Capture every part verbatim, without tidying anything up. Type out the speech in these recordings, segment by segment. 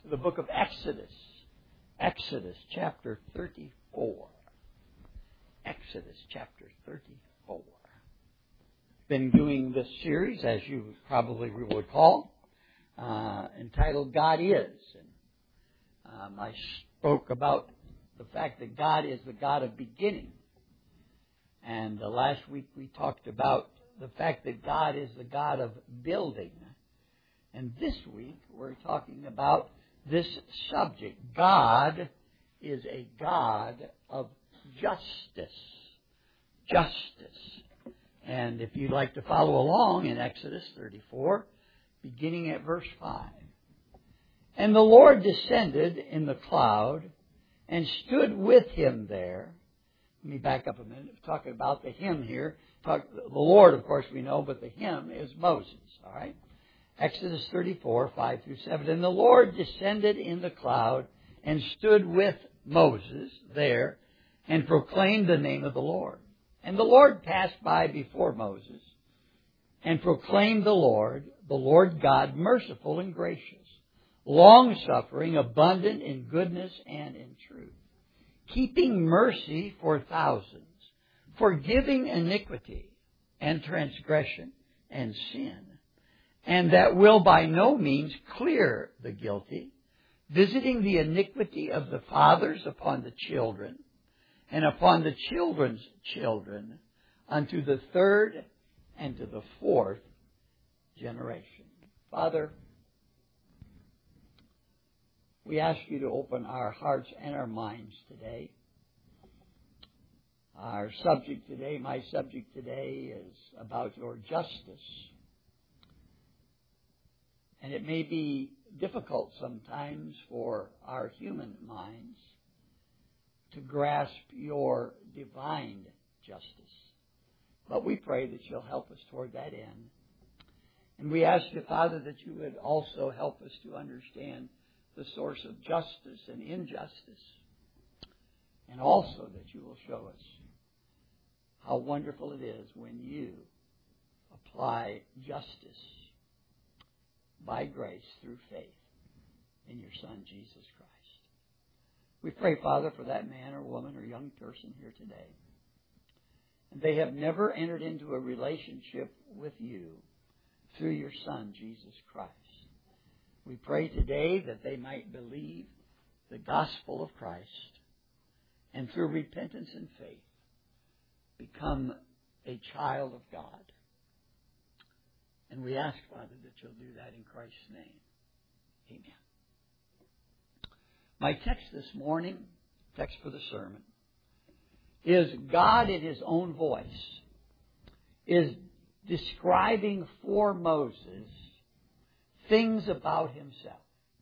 to the book of Exodus. Exodus chapter thirty-four. Exodus chapter thirty-four. Been doing this series, as you probably will recall, uh, entitled God Is. And, um, I spoke about the fact that God is the God of beginning. And uh, last week we talked about the fact that God is the God of building. And this week we're talking about this subject. God is a God of justice. Justice. And if you'd like to follow along in Exodus thirty-four, beginning at verse five. And the Lord descended in the cloud and stood with him there. Let me back up a minute. We're talking about the him here. Talk, the Lord, of course, we know, but the him is Moses. All right? Exodus thirty-four, five through seven. And the Lord descended in the cloud and stood with Moses there and proclaimed the name of the Lord. And the Lord passed by before Moses and proclaimed the Lord, the Lord God, merciful and gracious, long-suffering, abundant in goodness and in truth, keeping mercy for thousands, forgiving iniquity and transgression and sin, and that will by no means clear the guilty, visiting the iniquity of the fathers upon the children, and upon the children's children, unto the third and to the fourth generation. Father, we ask you to open our hearts and our minds today. Our subject today, my subject today, is about your justice. And it may be difficult sometimes for our human minds to grasp your divine justice. But we pray that you'll help us toward that end. And we ask you, Father, that you would also help us to understand the source of justice and injustice. And also that you will show us how wonderful it is when you apply justice by grace through faith in your Son, Jesus Christ. We pray, Father, for that man or woman or young person here today. And they have never entered into a relationship with you through your Son, Jesus Christ. We pray today that they might believe the gospel of Christ and through repentance and faith become a child of God. And we ask, Father, that you'll do that in Christ's name. Amen. My text this morning, text for the sermon, is God in His own voice is describing for Moses things about himself.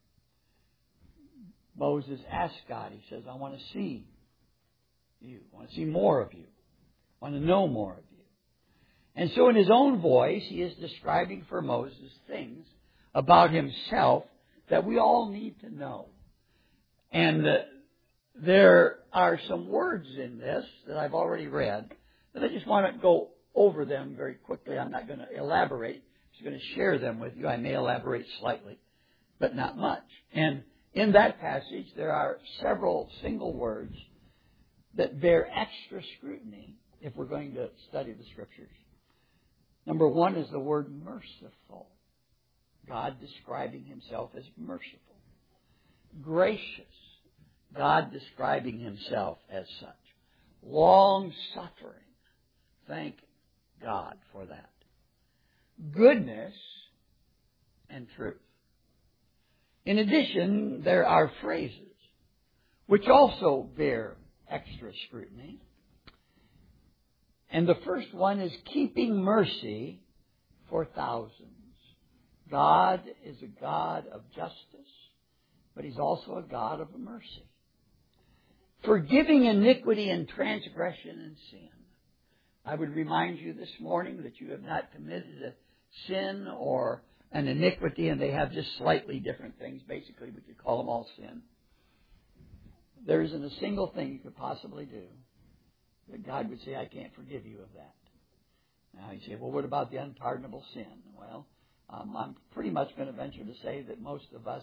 Moses asks God, he says, I want to see you. I want to see more of you. I want to know more of you. And so in his own voice, he is describing for Moses things about himself that we all need to know. And uh, there are some words in this that I've already read, but I just want to go over them very quickly. I'm not going to elaborate. I'm just going to share them with you. I may elaborate slightly, but not much. And in that passage, there are several single words that bear extra scrutiny if we're going to study the Scriptures. Number one is the word merciful. God describing Himself as merciful. Gracious. God describing Himself as such. Long-suffering. Thank God for that. Goodness and truth. In addition, there are phrases which also bear extra scrutiny. And the first one is keeping mercy for thousands. God is a God of justice, but He's also a God of mercy. Forgiving iniquity and transgression and sin. I would remind you this morning that you have not committed a sin or an iniquity, and they have just slightly different things. Basically, we could call them all sin. There isn't a single thing you could possibly do that God would say, I can't forgive you of that. Now you say, well, what about the unpardonable sin? Well, um, I'm pretty much going to venture to say that most of us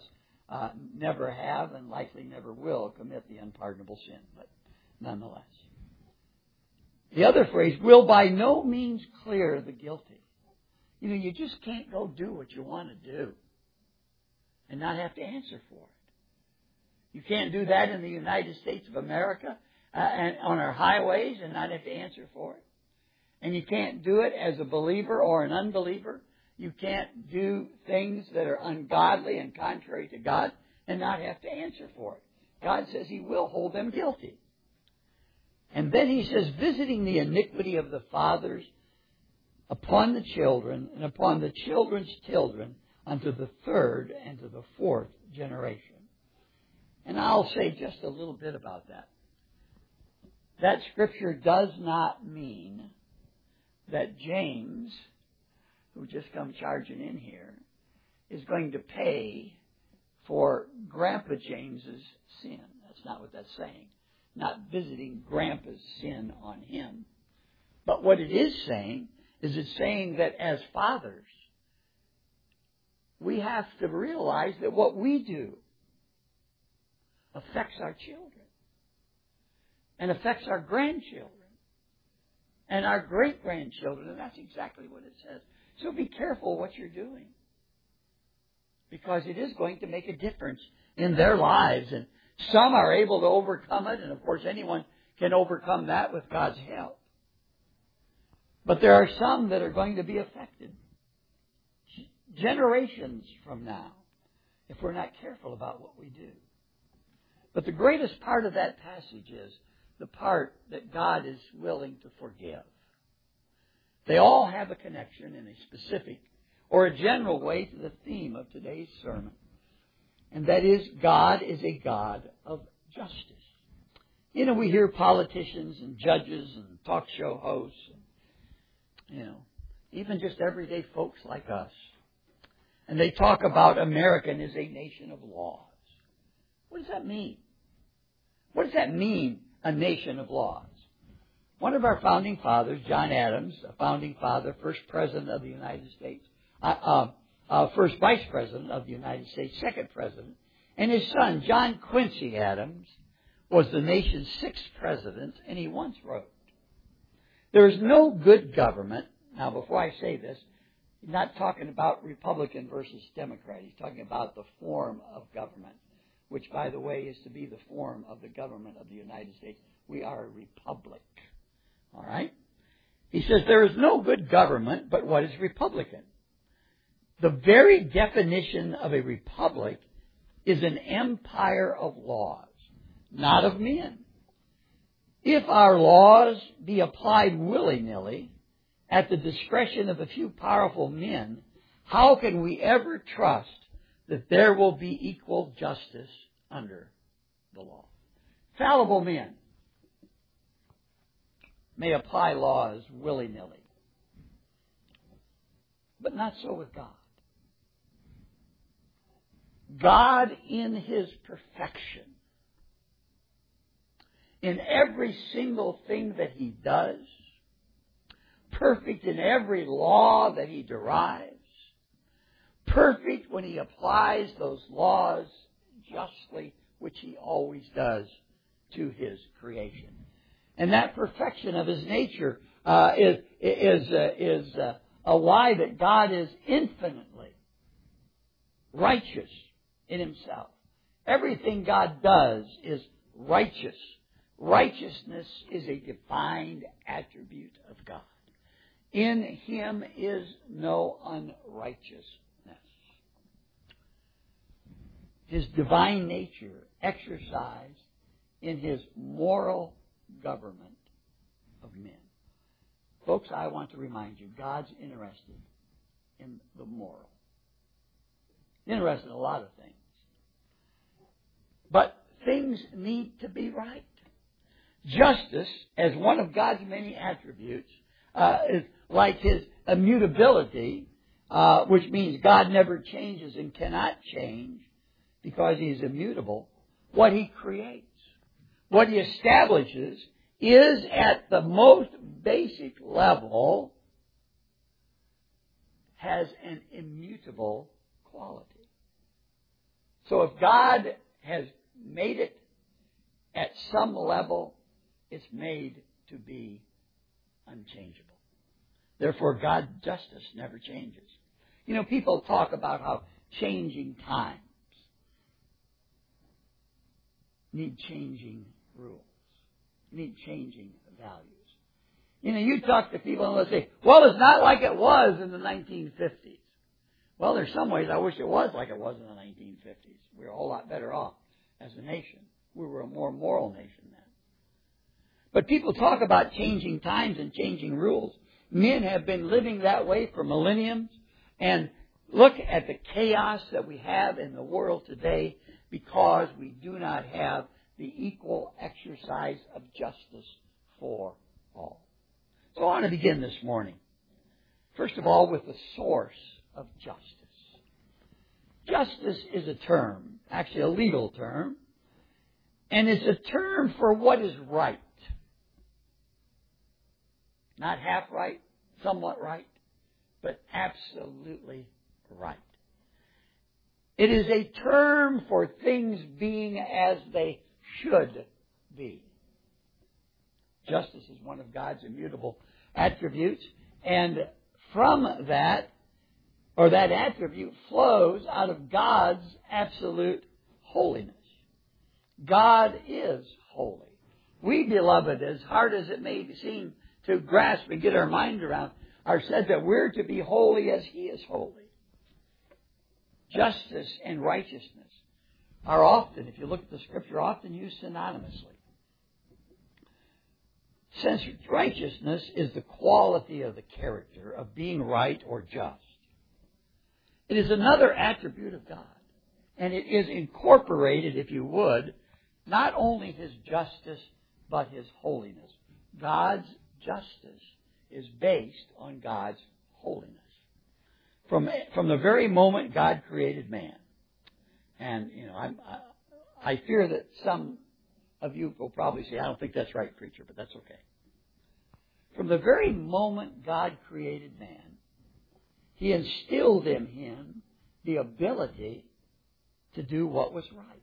uh, never have and likely never will commit the unpardonable sin, but nonetheless. The other phrase, will by no means clear the guilty. You know, you just can't go do what you want to do and not have to answer for it. You can't do that in the United States of America uh, and on our highways and not have to answer for it. And you can't do it as a believer or an unbeliever. You can't do things that are ungodly and contrary to God and not have to answer for it. God says He will hold them guilty. And then He says, visiting the iniquity of the fathers upon the children and upon the children's children unto the third and to the fourth generation. And I'll say just a little bit about that. That scripture does not mean that James, who just come charging in here, is going to pay for Grandpa James's sin. That's not what that's saying. Not visiting Grandpa's sin on him. But what it is saying is it's saying that as fathers, we have to realize that what we do affects our children and affects our grandchildren and our great-grandchildren. And that's exactly what it says. So be careful what you're doing, because it is going to make a difference in their lives. And some are able to overcome it, and of course anyone can overcome that with God's help. But there are some that are going to be affected generations from now if we're not careful about what we do. But the greatest part of that passage is the part that God is willing to forgive. They all have a connection in a specific or a general way to the theme of today's sermon. And that is, God is a God of justice. You know, we hear politicians and judges and talk show hosts, and, you know, even just everyday folks like us. And they talk about America as a nation of laws. What does that mean? What does that mean, a nation of laws? One of our founding fathers, John Adams, a founding father, first president of the United States, uh, uh, uh, first vice president of the United States, second president, and his son, John Quincy Adams, was the nation's sixth president, and he once wrote, there is no good government. Now, before I say this, he's not talking about Republican versus Democrat. He's talking about the form of government, which, by the way, is to be the form of the government of the United States. We are a republic. All right? He says there is no good government but what is Republican. The very definition of a republic is an empire of laws, not of men. If our laws be applied willy-nilly at the discretion of a few powerful men, how can we ever trust that there will be equal justice under the law? Fallible men may apply laws willy-nilly, but not so with God. God, in His perfection, in every single thing that He does, perfect in every law that He derives, perfect when He applies those laws justly, which He always does to His creation. And that perfection of His nature uh, is is uh, is uh, a lie that God is infinitely righteous in Himself. Everything God does is righteous. Righteousness is a defined attribute of God. In Him is no unrighteousness. His divine nature exercised in His moral government of men. Folks, I want to remind you, God's interested in the moral. Interested in a lot of things. But things need to be right. Justice, as one of God's many attributes, uh, is like His immutability, uh, which means God never changes and cannot change because He is immutable. What He creates, what He establishes, is at the most basic level has an immutable quality. So if God has made it at some level, it's made to be unchangeable. Therefore, God's justice never changes. You know, people talk about how changing times need changing rules, need changing values. You know, you talk to people and they'll say, well, it's not like it was in the nineteen fifties. Well, there's some ways I wish it was like it was in the nineteen fifties. We were a whole lot better off as a nation. We were a more moral nation then. But people talk about changing times and changing rules. Men have been living that way for millenniums. And look at the chaos that we have in the world today because we do not have the equal exercise of justice for all. So I want to begin this morning, first of all, with the source of justice. Justice is a term, actually a legal term, and it's a term for what is right. Not half right, somewhat right, but absolutely right. It is a term for things being as they should be. Justice is one of God's immutable attributes, and from that, or that attribute flows out of God's absolute holiness. God is holy. We, beloved, as hard as it may seem to grasp and get our mind around, are said that we're to be holy as He is holy. Justice and righteousness are often, if you look at the Scripture, often used synonymously. Since righteousness is the quality of the character of being right or just, it is another attribute of God. And it is incorporated, if you would, not only His justice, but His holiness. God's justice is based on God's holiness. From, from the very moment God created man. And, you know, I'm, I, I fear that some of you will probably say, I don't think that's right, preacher, but that's okay. From the very moment God created man, He instilled in him the ability to do what was right.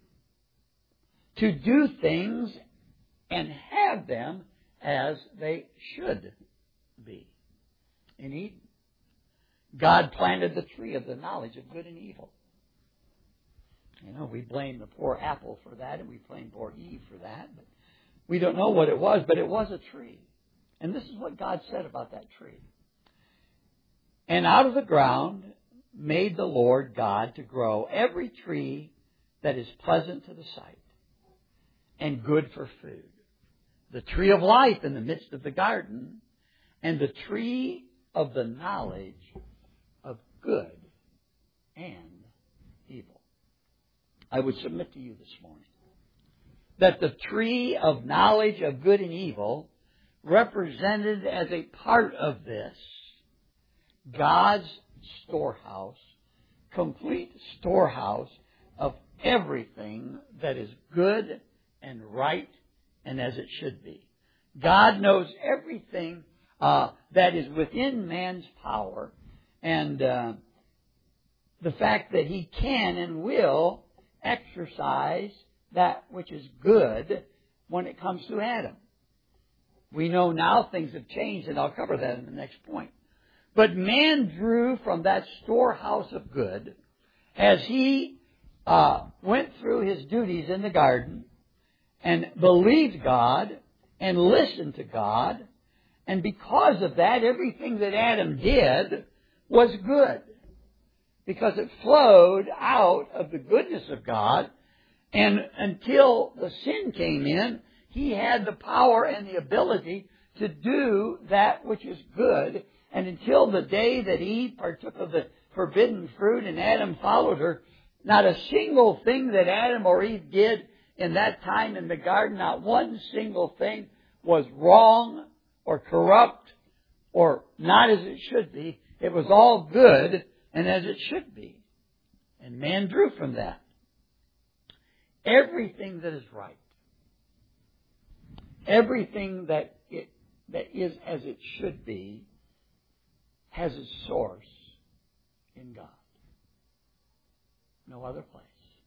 To do things and have them as they should be. In Eden, God planted the tree of the knowledge of good and evil. You know, we blame the poor apple for that, and we blame poor Eve for that. But we don't know what it was, but it was a tree. And this is what God said about that tree. And out of the ground made the Lord God to grow every tree that is pleasant to the sight and good for food. The tree of life in the midst of the garden, and the tree of the knowledge of good and evil. I would submit to you this morning that the tree of knowledge of good and evil represented as a part of this God's storehouse, complete storehouse of everything that is good and right and as it should be. God knows everything uh, that is within man's power, and uh, the fact that He can and will exercise that which is good when it comes to Adam. We know now things have changed, and I'll cover that in the next point. But man drew from that storehouse of good as he uh, went through his duties in the garden and believed God and listened to God. And because of that, everything that Adam did was good. Because it flowed out of the goodness of God. And until the sin came in, he had the power and the ability to do that which is good. And until the day that Eve partook of the forbidden fruit and Adam followed her, not a single thing that Adam or Eve did in that time in the garden, not one single thing was wrong or corrupt or not as it should be. It was all good and as it should be. And man drew from that. Everything that is right, everything that it that is as it should be, has its source in God. No other place.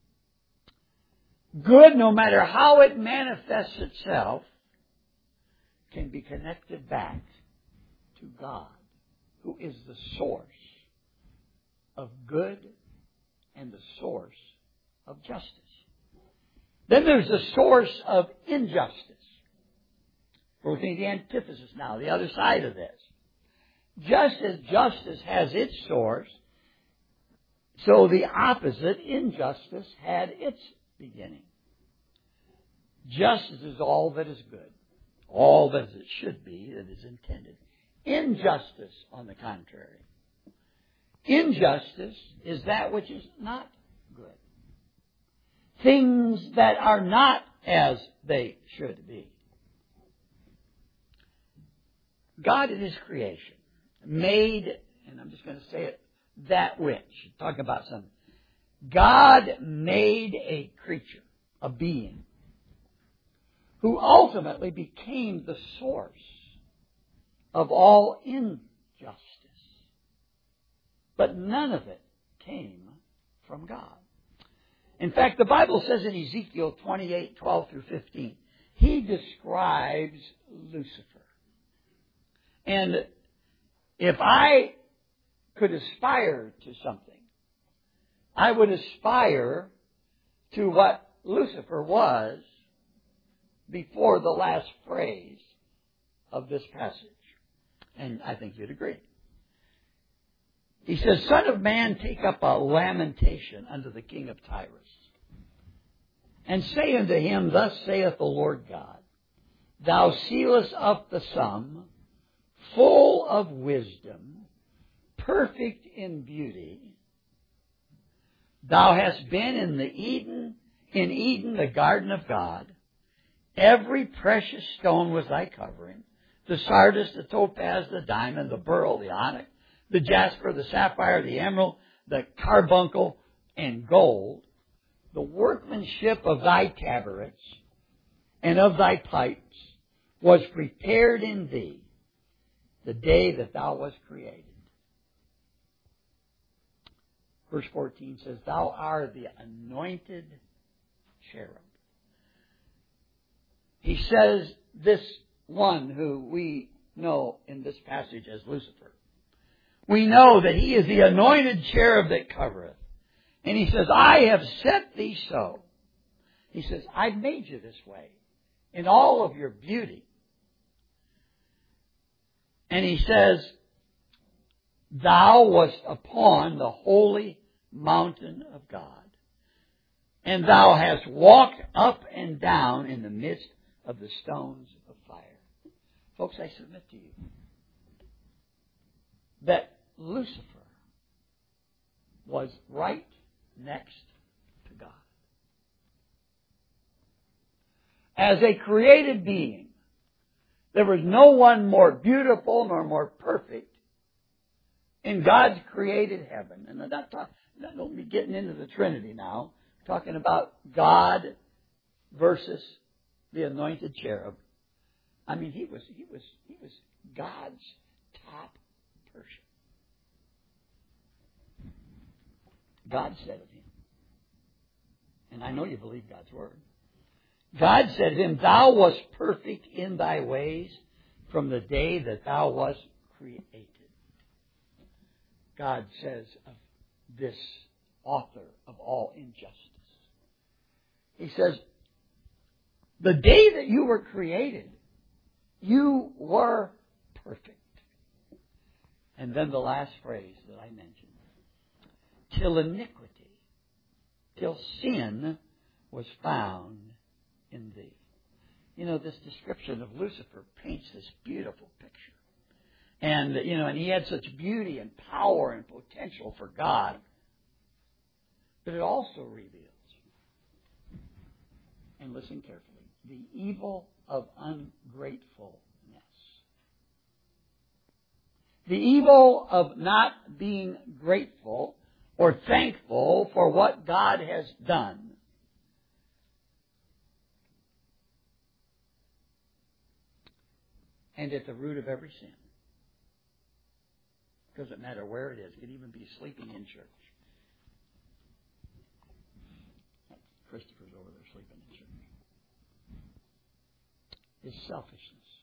Good, no matter how it manifests itself, can be connected back to God, who is the source of good and the source of justice. Then there's the source of injustice. We're looking at the antithesis now, the other side of this. Just as justice has its source, so the opposite, injustice, had its beginning. Justice is all that is good, all that it should be, that is intended. Injustice, on the contrary. Injustice is that which is not good. Things that are not as they should be. God in His creation made, and I'm just going to say it, that which. Talk about something. God made a creature, a being, who ultimately became the source of all injustice. But none of it came from God. In fact, the Bible says in Ezekiel twenty-eight, twelve through fifteen, He describes Lucifer. And if I could aspire to something, I would aspire to what Lucifer was before the last phrase of this passage. And I think you'd agree. He says, Son of man, take up a lamentation unto the king of Tyrus, and say unto him, Thus saith the Lord God, Thou sealest up the sum, full of wisdom, perfect in beauty. Thou hast been in the Eden, in Eden, the garden of God. Every precious stone was thy covering, the sardius, the topaz, the diamond, the beryl, the onyx, the jasper, the sapphire, the emerald, the carbuncle, and gold. The workmanship of thy tabrets and of thy pipes was prepared in thee the day that thou wast created. Verse fourteen says, Thou art the anointed cherub. He says this one who we know in this passage as Lucifer. We know that he is the anointed cherub that covereth. And he says, I have set thee so. He says, I've made you this way in all of your beauty. And he says, Thou wast upon the holy mountain of God, and thou hast walked up and down in the midst of the stones of fire. Folks, I submit to you that Lucifer was right next to God. As a created being, there was no one more beautiful nor more perfect in God's created heaven. And I'm not talking, don't be getting into the Trinity now. I'm talking about God versus the anointed cherub. I mean, he was he was he was God's top person. God said of him, and I know you believe God's word. God said of him, Thou wast perfect in thy ways from the day that thou wast created. God says of this author of all injustice. He says, the day that you were created, you were perfect. And then the last phrase that I mentioned. Till iniquity, till sin was found in thee. You know, this description of Lucifer paints this beautiful picture. And, you know, and he had such beauty and power and potential for God. But it also reveals, and listen carefully, the evil of ungratefulness. The evil of not being grateful or thankful for what God has done. And at the root of every sin. Doesn't matter where it is. It could even be sleeping in church. Christopher's over there sleeping in church. Is selfishness.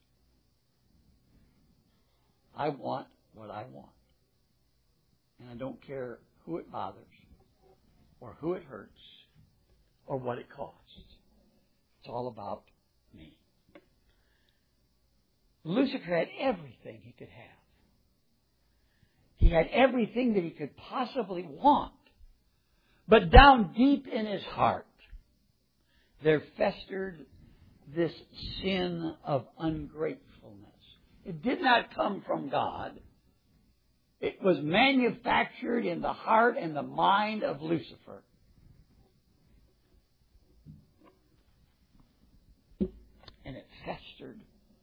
I want what I want. And I don't care who it bothers, or who it hurts, or what it costs. It's all about me. Lucifer had everything he could have. He had everything that he could possibly want. But down deep in his heart, there festered this sin of ungratefulness. It did not come from God. It was manufactured in the heart and the mind of Lucifer. And it festered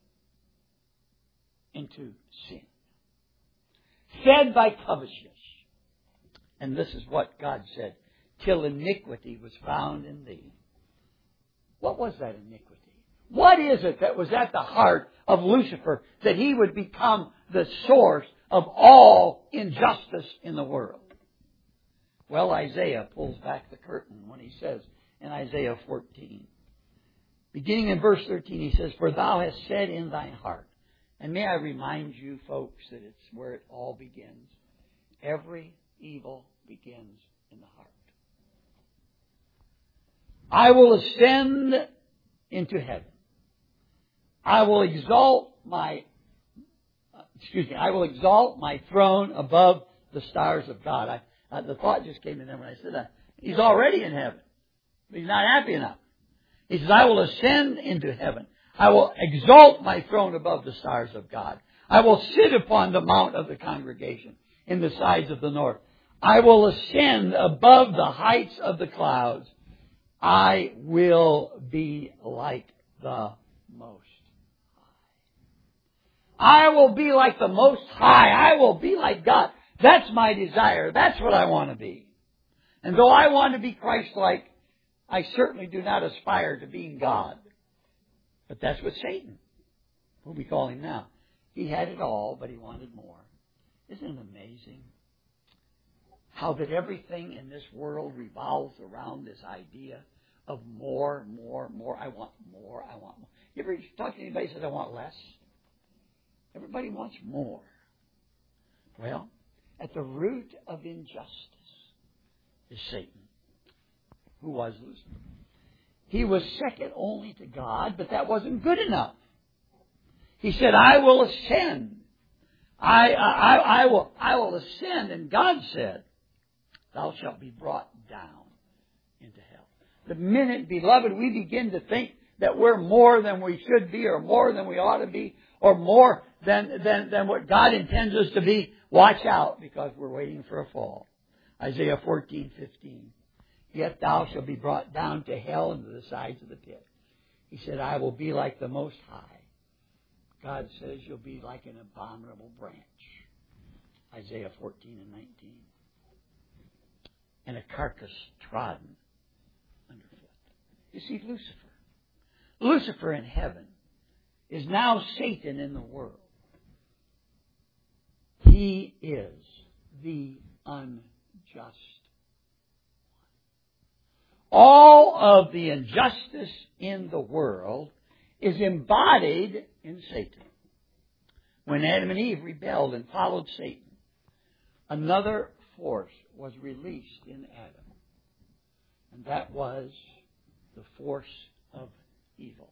into sin. Fed by covetousness. And this is what God said. Till iniquity was found in thee. What was that iniquity? What is it that was at the heart of Lucifer that he would become the source of all injustice in the world? Well, Isaiah pulls back the curtain when he says in Isaiah fourteen, beginning in verse thirteen, he says, For thou hast said in thine heart. And may I remind you, folks, that it's where it all begins. Every evil begins in the heart. I will ascend into heaven. I will exalt my, excuse me, I will exalt my throne above the stars of God. I, uh, the thought just came in there when I said that. He's already in heaven. But he's not happy enough. He says, I will ascend into heaven. I will exalt my throne above the stars of God. I will sit upon the mount of the congregation in the sides of the north. I will ascend above the heights of the clouds. I will be like the Most High. I will be like the Most High. I will be like God. That's my desire. That's what I want to be. And though I want to be Christ-like, I certainly do not aspire to being God. But that's what Satan, who we call him now, he had it all, but he wanted more. Isn't it amazing how that everything in this world revolves around this idea of more, more, more. I want more, I want more. You ever talk to anybody who says, I want less? Everybody wants more. Well, at the root of injustice is Satan, who was Lucifer. He was second only to God, but that wasn't good enough. He said, I will ascend. I, I, I, will, I will ascend. And God said, thou shalt be brought down into hell. The minute, beloved, we begin to think that we're more than we should be, or more than we ought to be, or more than, than, than what God intends us to be, watch out, because we're waiting for a fall. Isaiah fourteen fifteen. Yet thou shalt be brought down to hell into the sides of the pit. He said, I will be like the Most High. God says you'll be like an abominable branch. Isaiah fourteen and nineteen. And a carcass trodden underfoot. You see, Lucifer. Lucifer in heaven is now Satan in the world. He is the unjust. All of the injustice in the world is embodied in Satan. When Adam and Eve rebelled and followed Satan, another force was released in Adam. And that was the force of evil.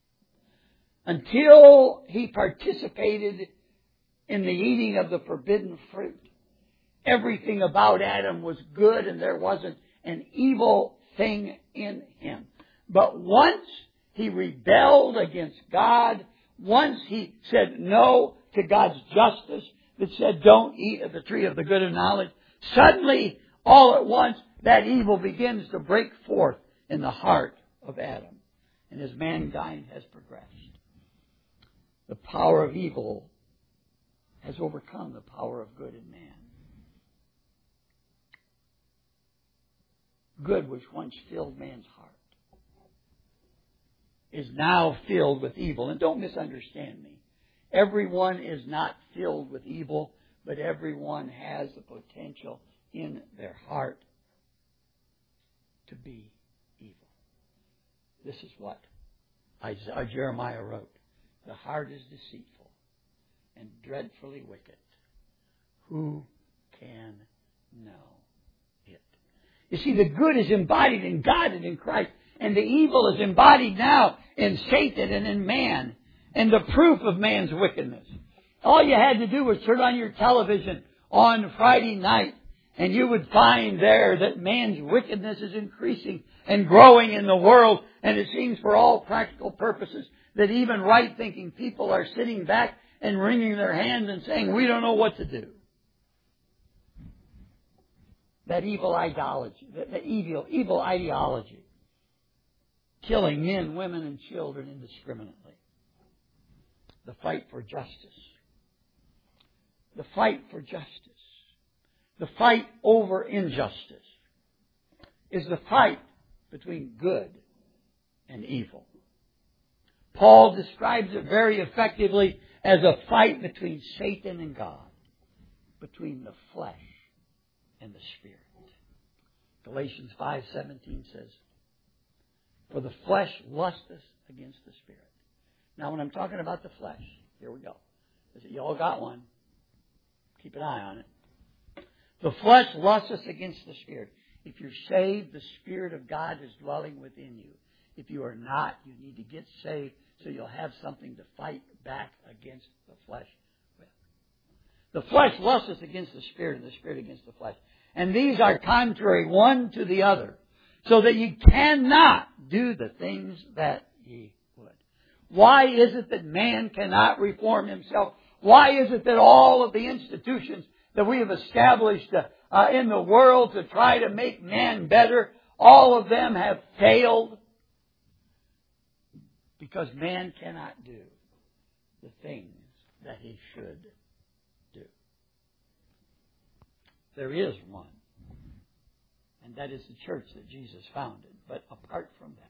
Until he participated in the eating of the forbidden fruit, everything about Adam was good and there wasn't an evil thing in him. But once he rebelled against God, once he said no to God's justice that said don't eat of the tree of the good of knowledge, suddenly, all at once, that evil begins to break forth in the heart of Adam. And as mankind has progressed, the power of evil has overcome the power of good in man. Good, which once filled man's heart, is now filled with evil. And don't misunderstand me. Everyone is not filled with evil, but everyone has the potential in their heart to be evil. This is what Isaiah, Jeremiah wrote. The heart is deceitful and dreadfully wicked. Who can know it? You see, the good is embodied in God and in Christ, and the evil is embodied now in Satan and in man, and the proof of man's wickedness. All you had to do was turn on your television on Friday night, and you would find there that man's wickedness is increasing and growing in the world, and it seems for all practical purposes that even right-thinking people are sitting back and wringing their hands and saying, we don't know what to do. That evil ideology, that, that evil, evil ideology, killing men, women, and children indiscriminately. The fight for justice. The fight for justice. The fight over injustice is the fight between good and evil. Paul describes it very effectively as a fight between Satan and God, between the flesh and the Spirit. Galatians five seventeen says, for the flesh lusteth against the Spirit. Now when I'm talking about the flesh, here we go. You all got one. Keep an eye on it. The flesh lusteth against the Spirit. If you're saved, the Spirit of God is dwelling within you. If you are not, you need to get saved so you'll have something to fight back against the flesh with. The flesh lusteth against the Spirit, and the Spirit against the flesh. And these are contrary one to the other, so that ye cannot do the things that ye would. Why is it that man cannot reform himself? Why is it that all of the institutions that we have established uh, uh, in the world to try to make man better, all of them have failed? Because man cannot do the things that he should do. There is one, and that is the church that Jesus founded. But apart from that,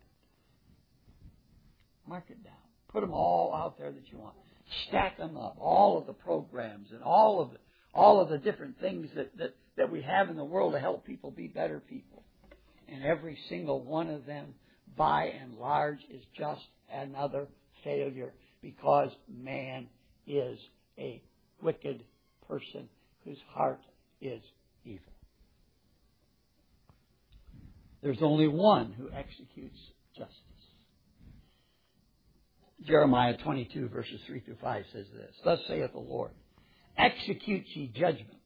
mark it down. Put them all out there that you want. Stack them up. All of the programs and all of the, all of the different things that, that, that we have in the world to help people be better people. And every single one of them, by and large, is just another failure, because man is a wicked person whose heart is evil. There's only one who executes justice. Jeremiah twenty-two, verses three through five says this, thus saith the Lord, execute ye judgment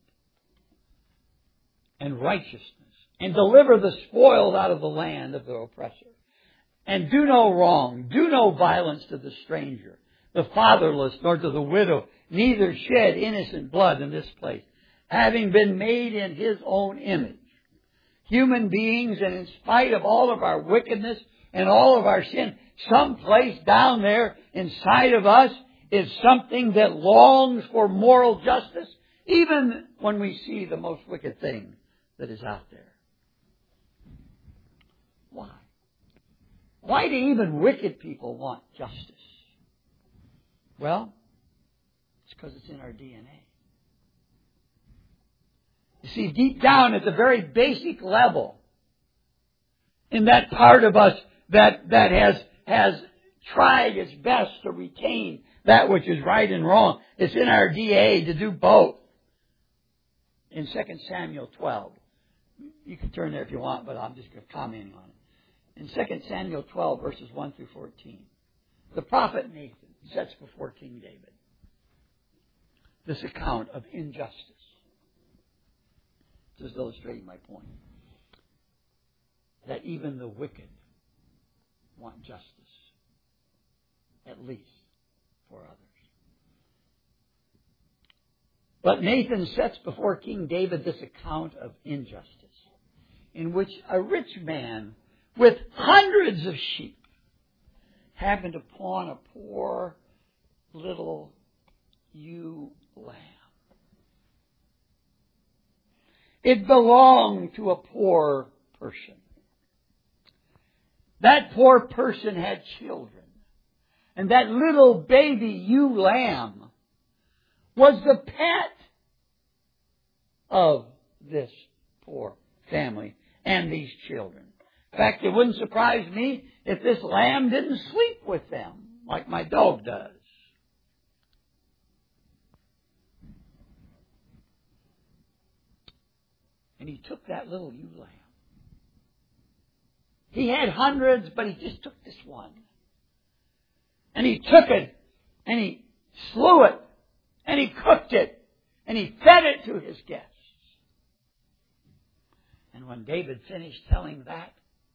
and righteousness, and deliver the spoiled out of the land of the oppressor. And do no wrong, do no violence to the stranger, the fatherless, nor to the widow, neither shed innocent blood in this place, having been made in His own image. Human beings, and in spite of all of our wickedness and all of our sin, someplace down there inside of us is something that longs for moral justice, even when we see the most wicked thing that is out there. Why? Why do even wicked people want justice? Well, it's because it's in our D N A. You see, deep down at the very basic level, in that part of us that, that has, has tried its best to retain that which is right and wrong, it's in our D N A to do both. In Second Samuel twelve, you can turn there if you want, but I'm just commenting on it. In Second Samuel twelve, verses one through fourteen, the prophet Nathan sets before King David this account of injustice. Just illustrating my point. That even the wicked want justice, at least for others. But Nathan sets before King David this account of injustice, in which a rich man with hundreds of sheep happened upon a poor little ewe lamb. It belonged to a poor person. That poor person had children. And that little baby ewe lamb was the pet of this poor family and these children. In fact, it wouldn't surprise me if this lamb didn't sleep with them like my dog does. And he took that little ewe lamb. He had hundreds, but he just took this one. And he took it, and he slew it, and he cooked it, and he fed it to his guests. And when David finished telling that,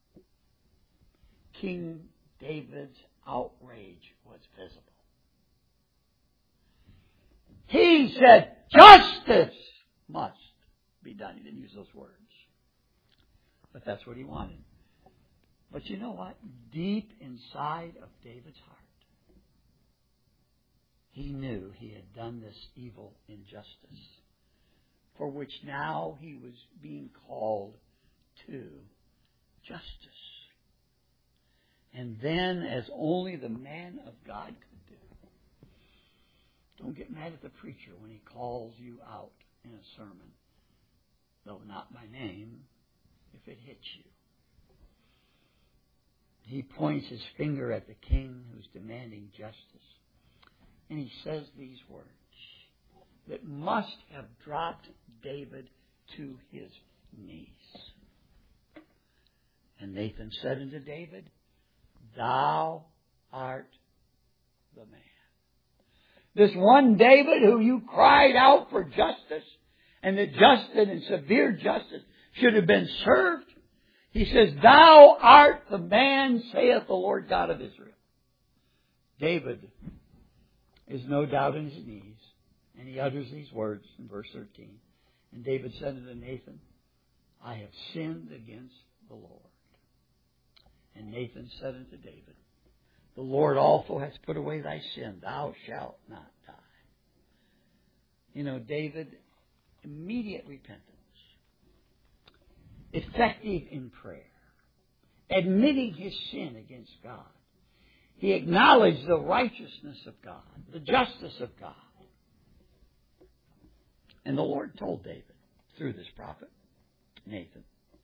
King David's outrage was visible. He said, justice must be done. He didn't use those words. But that's what he wanted. But you know what? Deep inside of David's heart, he knew he had done this evil injustice, for which now he was being called to justice. And then, as only the man of God could do, don't get mad at the preacher when he calls you out in a sermon, though not by name, if it hits you. He points his finger at the king who's demanding justice. And he says these words that must have dropped David to his knees. And Nathan said unto David, Thou art the man. This one David who you cried out for justice, and that just and severe justice should have been served. He says, Thou art the man, saith the Lord God of Israel. David is no doubt in his knees, and he utters these words in verse thirteen. And David said unto Nathan, I have sinned against the Lord. And Nathan said unto David, The Lord also has put away thy sin. Thou shalt not die. You know, David, immediate repentance, effective in prayer, admitting his sin against God. He acknowledged the righteousness of God, the justice of God. And the Lord told David, through this prophet, Nathan,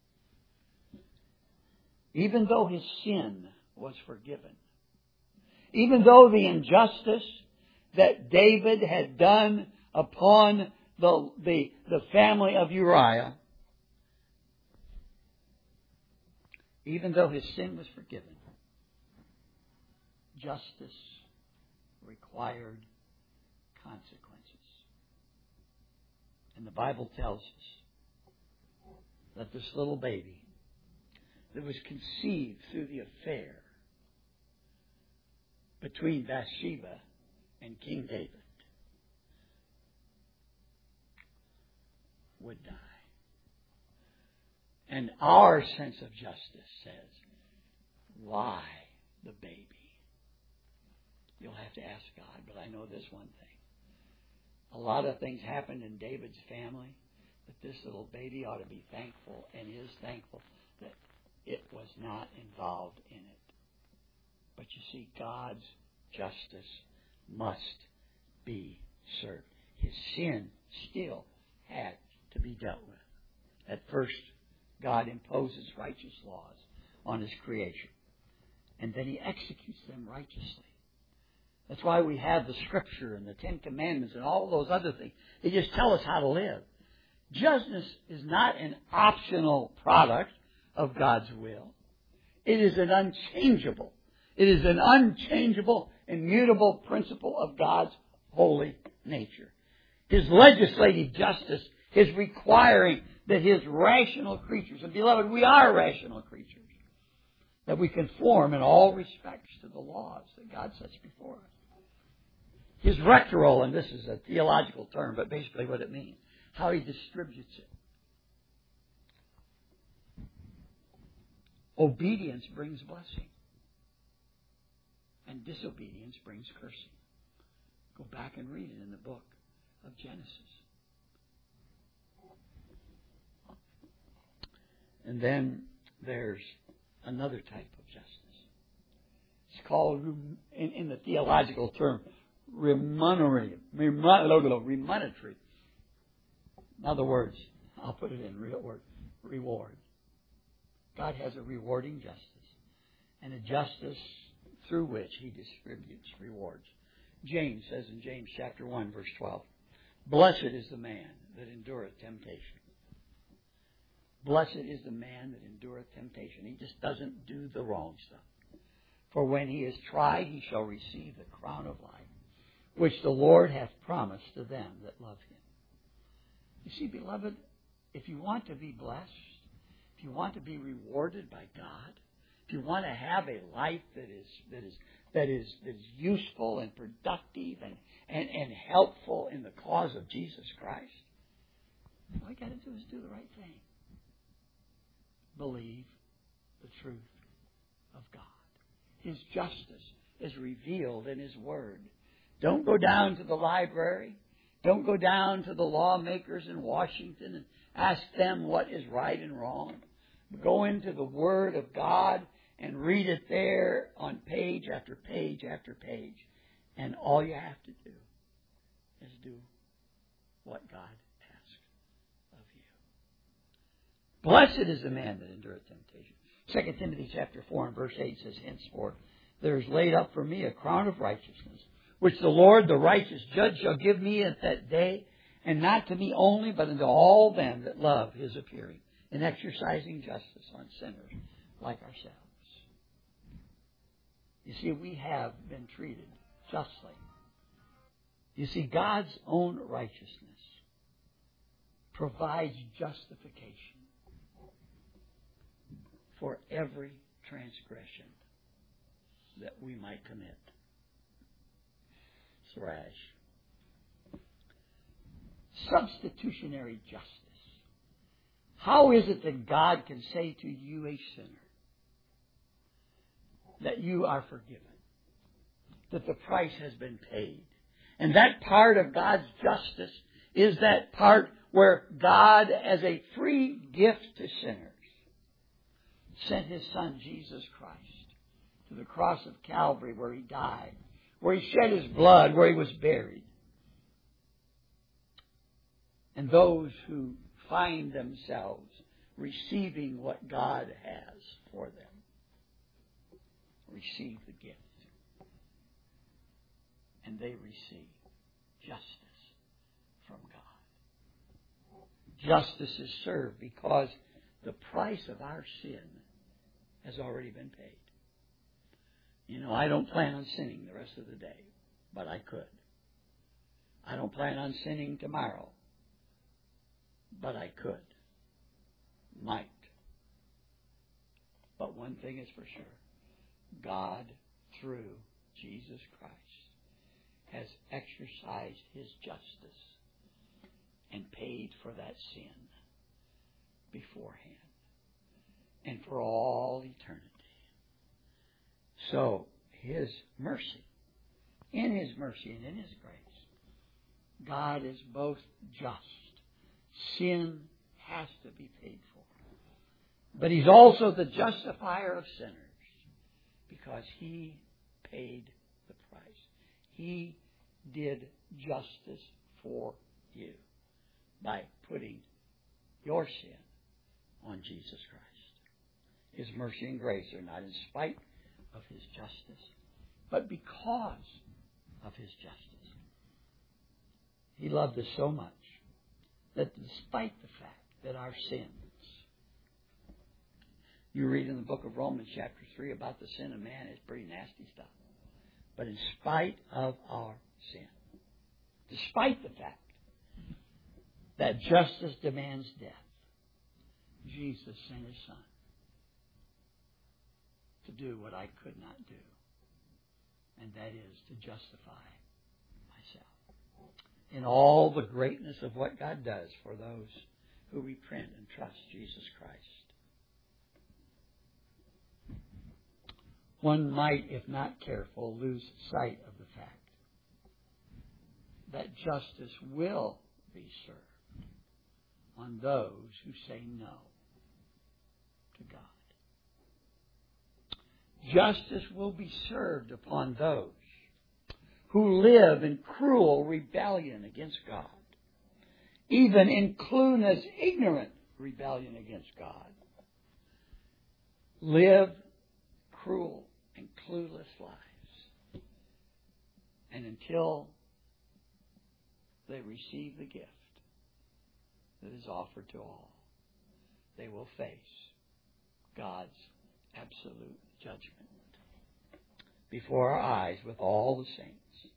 even though his sin was forgiven, even though the injustice that David had done upon the, the, the family of Uriah, even though his sin was forgiven, justice required consequences. And the Bible tells us that this little baby that was conceived through the affair between Bathsheba and King David would die. And our sense of justice says, why the baby? You'll have to ask God, but I know this one thing. A lot of things happened in David's family, but this little baby ought to be thankful and is thankful that it was not involved in it. But you see, God's justice must be served. His sin still had to be dealt with. At first, God imposes righteous laws on His creation, and then He executes them righteously. That's why we have the Scripture and the Ten Commandments and all those other things. They just tell us how to live. Justice is not an optional product of God's will. It is an unchangeable. It is an unchangeable, immutable principle of God's holy nature. His legislative justice is requiring that His rational creatures, and beloved, we are rational creatures, that we conform in all respects to the laws that God sets before us. His rectoral, and this is a theological term, but basically what it means, how He distributes it. Obedience brings blessing, and disobedience brings cursing. Go back and read it in the book of Genesis. And then there's another type of justice. It's called, in, in the theological term, remunerative. Remunerative. In other words, I'll put it in real word, reward. God has a rewarding justice, and a justice through which He distributes rewards. James says in James chapter one, verse twelve, "Blessed is the man that endureth temptation." Blessed is the man that endureth temptation. He just doesn't do the wrong stuff. For when he is tried, he shall receive the crown of life, which the Lord hath promised to them that love Him. You see, beloved, if you want to be blessed, if you want to be rewarded by God, if you want to have a life that is that is that is that is useful and productive and, and, and helpful in the cause of Jesus Christ, all you got to do is do the right thing. Believe the truth of God. His justice is revealed in His Word. Don't go down to the library. Don't go down to the lawmakers in Washington and ask them what is right and wrong. Go into the Word of God and read it there on page after page after page. And all you have to do is do what God asks of you. Blessed is the man that endureth temptation. Second Timothy chapter four and verse eight says, "Henceforth there is laid up for me a crown of righteousness, which the Lord, the righteous judge, shall give me at that day, and not to me only, but unto all them that love His appearing, in exercising justice on sinners like ourselves." You see, we have been treated justly. You see, God's own righteousness provides justification for every transgression that we might commit. Slash. Substitutionary justice. How is it that God can say to you, a sinner, that you are forgiven, that the price has been paid? And that part of God's justice is that part where God, as a free gift to sinners, sent His Son, Jesus Christ, to the cross of Calvary, where He died, where He shed His blood, where He was buried. And those who find themselves receiving what God has for them receive the gift. And they receive justice from God. Justice is served because the price of our sin has already been paid. You know, I don't plan on sinning the rest of the day, but I could. I don't plan on sinning tomorrow, but I could. Might. But one thing is for sure. God, through Jesus Christ, has exercised His justice and paid for that sin beforehand and for all eternity. So, His mercy, in His mercy and in His grace, God is both just. Sin has to be paid for. But He's also the justifier of sinners because He paid the price. He did justice for you by putting your sin on Jesus Christ. His mercy and grace are not in spite of His justice, but because of His justice. He loved us so much that despite the fact that our sins, you read in the book of Romans chapter three about the sin of man, it's pretty nasty stuff. But in spite of our sin, despite the fact that justice demands death, Jesus sent His Son to do what I could not do, and that is to justify myself. In all the greatness of what God does for those who repent and trust Jesus Christ. One might, if not careful, lose sight of the fact that justice will be served on those who say no to God. Justice will be served upon those who live in cruel rebellion against God, even in clueless, ignorant rebellion against God. live cruel and clueless lives. And until they receive the gift that is offered to all, they will face God's absolute judgment before our eyes with all the saints.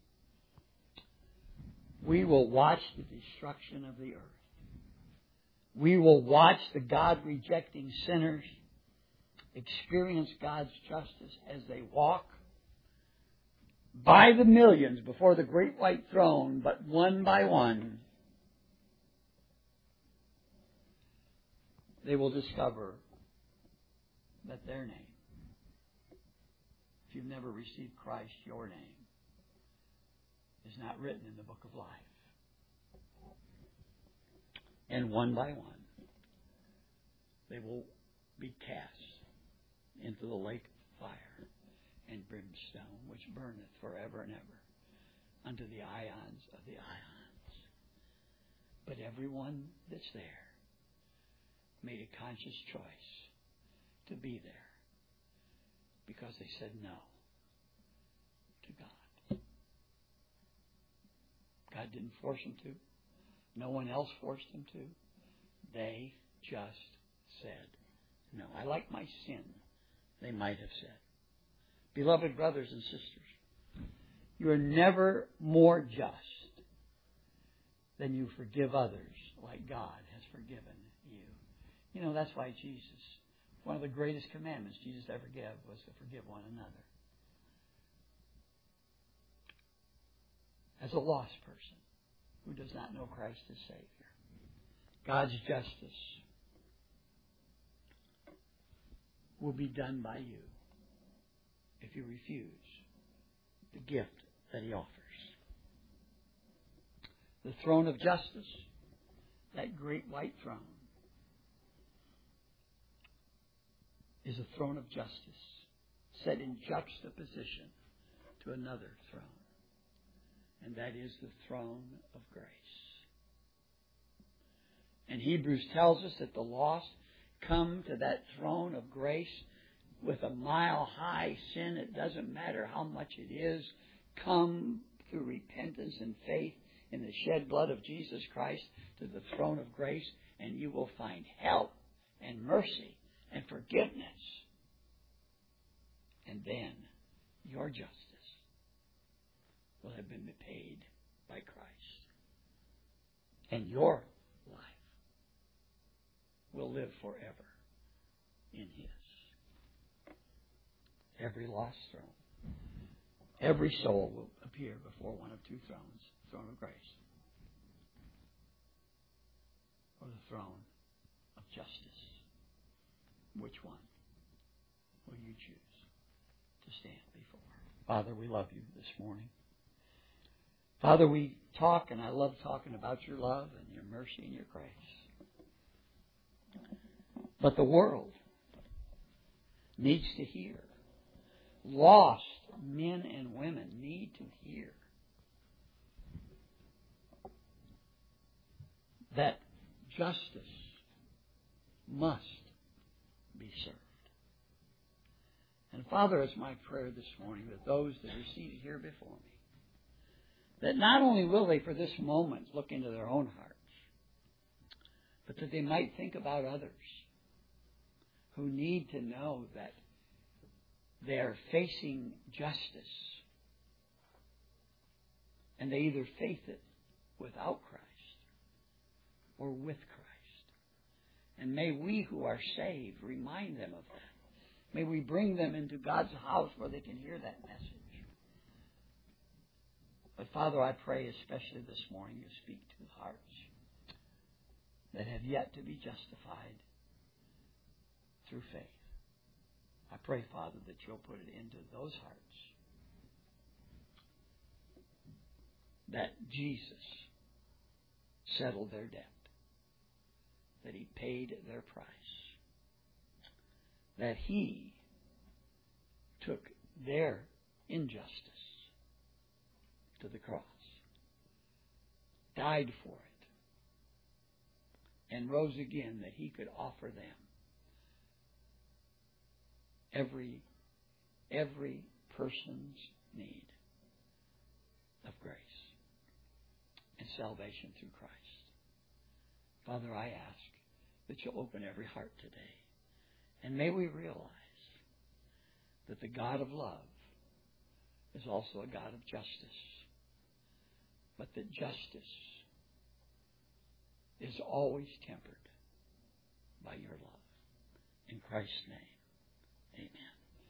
We will watch the destruction of the earth. We will watch the God-rejecting sinners experience God's justice as they walk by the millions before the great white throne, but one by one, they will discover that their name, if you've never received Christ, your name is not written in the book of life. And one by one, they will be cast into the lake of fire and brimstone, which burneth forever and ever, unto the ions of the ions. But everyone that's there made a conscious choice to be there because they said no to God. God didn't force them to. No one else forced them to. They just said no. I like my sin, they might have said. Beloved brothers and sisters, you are never more just than you forgive others like God has forgiven you. You know, that's why Jesus, one of the greatest commandments Jesus ever gave was to forgive one another. As a lost person who does not know Christ as Savior, God's justice will be done by you if you refuse the gift that He offers. The throne of justice, that great white throne, is a throne of justice set in juxtaposition to another throne, and that is the throne of grace. And Hebrews tells us that the lost come to that throne of grace with a mile-high sin. It doesn't matter how much it is. Come through repentance and faith in the shed blood of Jesus Christ to the throne of grace, and you will find help and mercy and forgiveness. And then your justice will have been paid by Christ. And your life will live forever in His. Every lost throne, every soul will appear before one of two thrones, the throne of grace or the throne of justice. Which one will you choose to stand before? Father, we love you this morning. Father, we talk, and I love talking about your love and your mercy and your grace. But the world needs to hear. Lost men and women need to hear that justice must be served. And Father, it's my prayer this morning that those that are seated here before me, that not only will they for this moment look into their own hearts, but that they might think about others who need to know that they are facing justice, and they either face it without Christ or with Christ. And may we who are saved remind them of that. May we bring them into God's house where they can hear that message. But Father, I pray especially this morning you speak to the hearts that have yet to be justified through faith. I pray, Father, that you'll put it into those hearts that Jesus settled their debt, that He paid their price, that He took their injustice to the cross, died for it, and rose again that He could offer them every, every person's need of grace and salvation through Christ. Father, I ask that you'll open every heart today. And may we realize that the God of love is also a God of justice. But that justice is always tempered by your love. In Christ's name, amen.